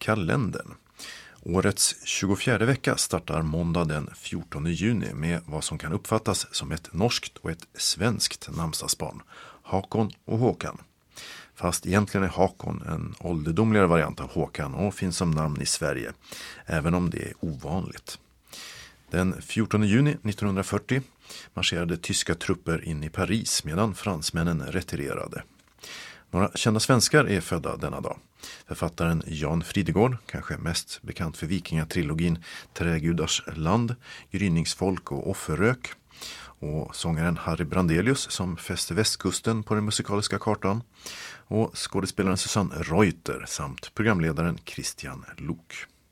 kalendern. Årets 24 vecka startar måndag den 14 juni med vad som kan uppfattas som ett norskt och ett svenskt namnsdagsbarn, Hakon och Håkan. Fast egentligen är Hakon en ålderdomligare variant av Håkan och finns som namn i Sverige, även om det är ovanligt. Den 14 juni 1940 marscherade tyska trupper in i Paris medan fransmännen retirerade. Några kända svenskar är födda denna dag. Författaren Jan Fridegård, kanske mest bekant för vikingatrilogin Trägudars land, Gryningsfolk och Offerrök. Och sångaren Harry Brandelius som fäste västkusten på den musikaliska kartan. Och skådespelaren Susanne Reuter samt programledaren Christian Lok.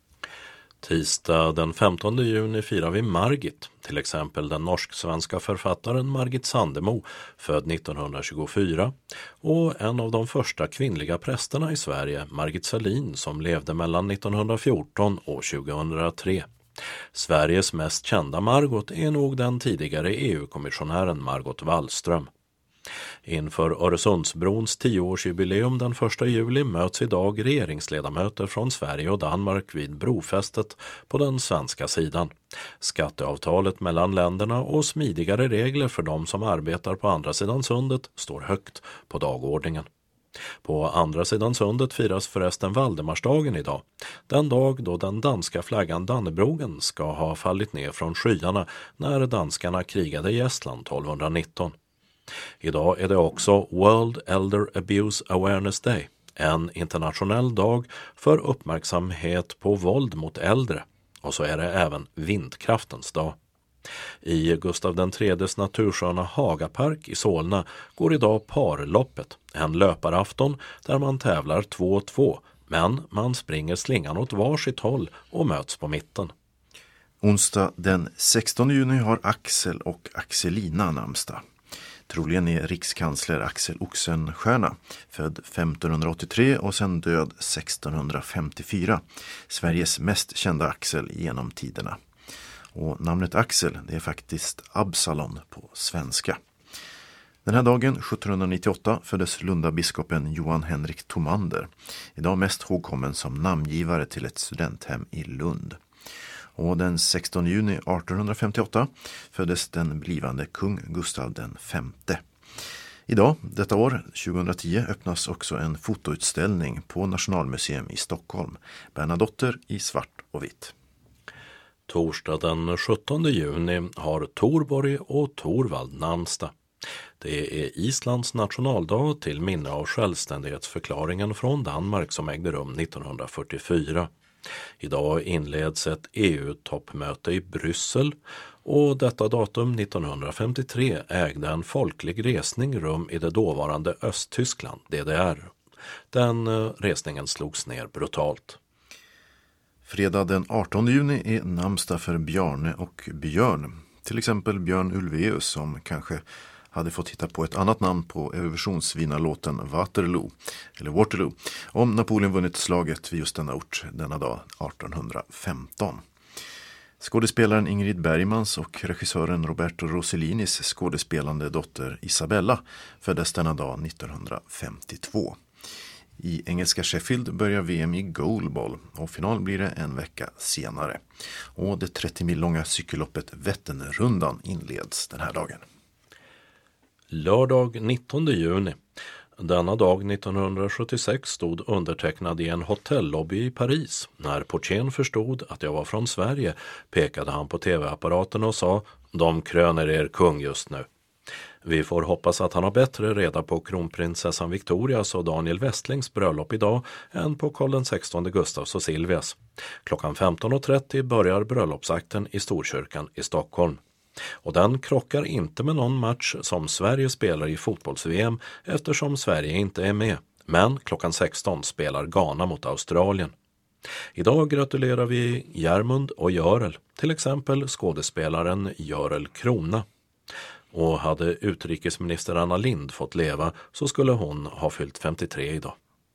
Tisdag den 15 juni firar vi Margit, till exempel den norsk-svenska författaren Margit Sandemo, född 1924, och en av de första kvinnliga prästerna i Sverige, Margit Sahlin, som levde mellan 1914 och 2003. Sveriges mest kända Margot är nog den tidigare EU-kommissionären Margot Wallström. Inför Öresundsbrons 10-årsjubileum den 1 juli möts idag regeringsledamöter från Sverige och Danmark vid brofästet på den svenska sidan. Skatteavtalet mellan länderna och smidigare regler för de som arbetar på andra sidan sundet står högt på dagordningen. På andra sidan sundet firas förresten Valdemarsdagen idag, den dag då den danska flaggan Dannebrogen ska ha fallit ner från skyarna när danskarna krigade i Estland 1219. Idag är det också World Elder Abuse Awareness Day, en internationell dag för uppmärksamhet på våld mot äldre, och så är det även vindkraftens dag. I Gustav III:s natursköna Hagapark i Solna går idag Parloppet, en löparafton där man tävlar 2-2, men man springer slingan åt varsitt håll och möts på mitten. Onsdag den 16 juni har Axel och Axelina namnsdag. Troligen är rikskansler Axel Oxenstierna, född 1583 och sen död 1654. Sveriges mest kända Axel genom tiderna. Och namnet Axel, det är faktiskt Absalon på svenska. Den här dagen, 1798, föddes Lundabiskopen Johan Henrik Tomander. Idag mest ihågkommen som namngivare till ett studenthem i Lund. Och den 16 juni 1858 föddes den blivande kung Gustav V. Idag, detta år, 2010, öppnas också en fotoutställning på Nationalmuseum i Stockholm. Bernadotter i svart och vitt. Torsdag den 17 juni har Torborg och Torvald namnsdag. Det är Islands nationaldag till minne av självständighetsförklaringen från Danmark som ägde rum 1944. Idag inleds ett EU-toppmöte i Bryssel och detta datum 1953 ägde en folklig resning rum i det dåvarande Östtyskland, DDR. Den resningen slogs ner brutalt. Fredag den 18 juni är namnsdag för Bjarne och Björn. Till exempel Björn Ulvaeus som kanske hade fått hitta på ett annat namn på Eurovisionsvinnarlåten Waterloo, om Napoleon vunnit slaget vid just denna ort denna dag 1815. Skådespelaren Ingrid Bergmans och regissören Roberto Rossellinis skådespelande dotter Isabella föddes denna dag 1952. I engelska Sheffield börjar VM i goalball och final blir det en vecka senare. Och det 30 mil långa cykelloppet Vätternrundan inleds den här dagen. Lördag 19 juni. Denna dag 1976 stod undertecknad i en hotellobby i Paris. När portieren förstod att jag var från Sverige pekade han på tv-apparaten och sa: "De kröner er kung just nu." Vi får hoppas att han har bättre reda på kronprinsessan Victorias och Daniel Westlings bröllop idag än på Karl XVI Gustavs och Silvias. Klockan 15.30 börjar bröllopsakten i Storkyrkan i Stockholm. Och den krockar inte med någon match som Sverige spelar i fotbolls-VM eftersom Sverige inte är med. Men klockan 16 spelar Ghana mot Australien. Idag gratulerar vi Järmund och Görel, till exempel skådespelaren Görel Krona. Och hade utrikesminister Anna Lindh fått leva så skulle hon ha fyllt 53 idag.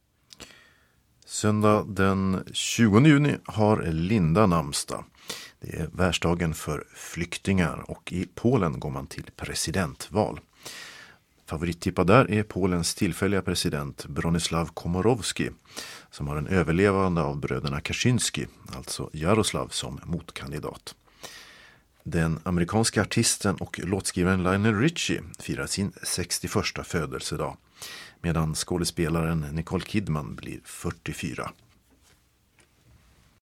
Söndag den 20 juni har Linda namnsdag. Det är världsdagen för flyktingar och i Polen går man till presidentval. Favorittippad där är Polens tillfälliga president Bronisław Komorowski som har en överlevande av bröderna Kaczynski, alltså Jaroslav, som motkandidat. Den amerikanska artisten och låtskrivaren Lionel Richie firar sin 61:a födelsedag medan skådespelaren Nicole Kidman blir 44.